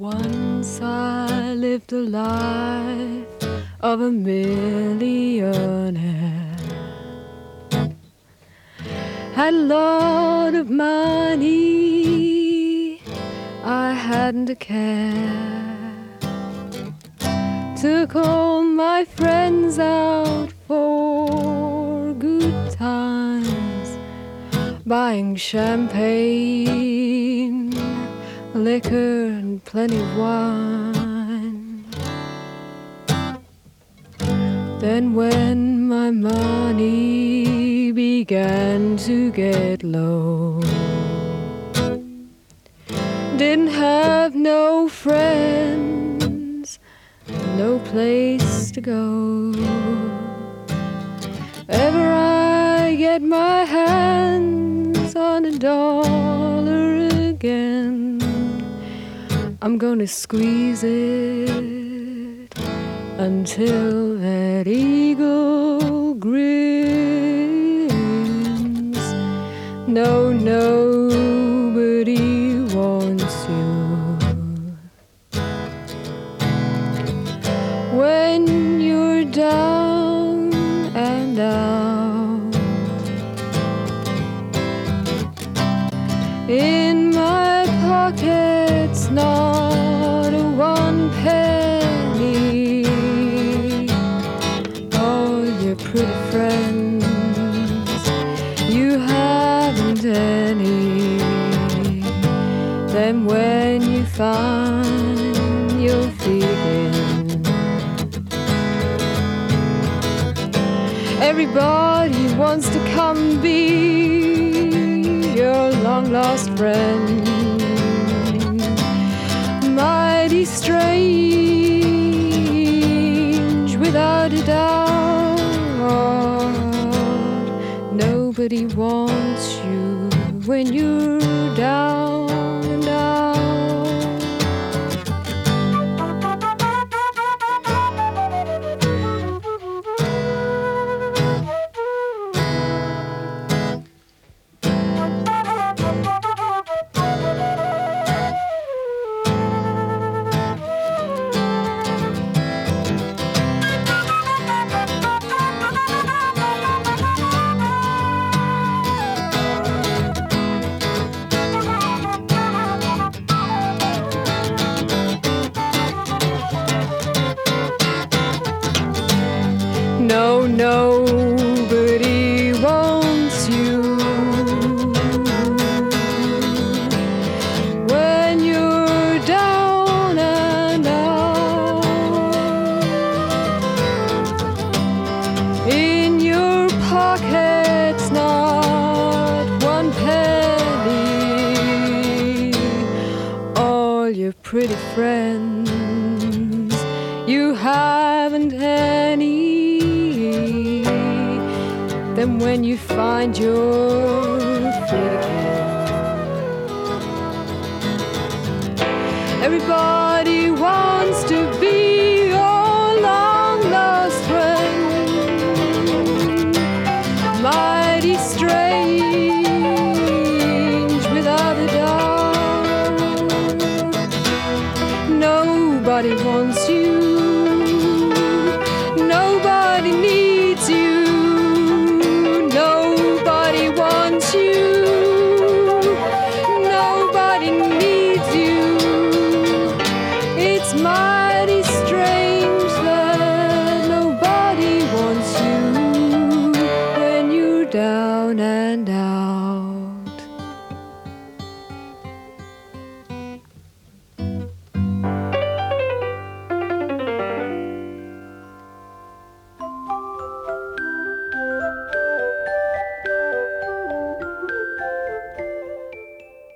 Once I lived the life of a millionaire. Had a lot of money, I hadn't a care. Took all my friends out for good times, buying champagne, liquor and plenty of wine. Then when my money began to get low, didn't have no friends, no place to go. Ever I get my hands on $1 again, I'm gonna squeeze it until that eagle grins. No, nobody wants you when you're down and out. In my pocket's not a one penny. All your pretty friends, you haven't any. Then when you find your feet in, everybody wants to come be your long-lost friend. Mighty strange, without a doubt. Nobody wants you when you're down and out. No, nobody wants you when you're down and out. In your pocket's not one penny. All your pretty friends, you haven't any. Then when you find your feet again, everybody wants to be your long-lost friend. Mighty strange, without a doubt. Nobody wants you, nobody needs you. It's mighty strange that nobody wants you when you're down and out.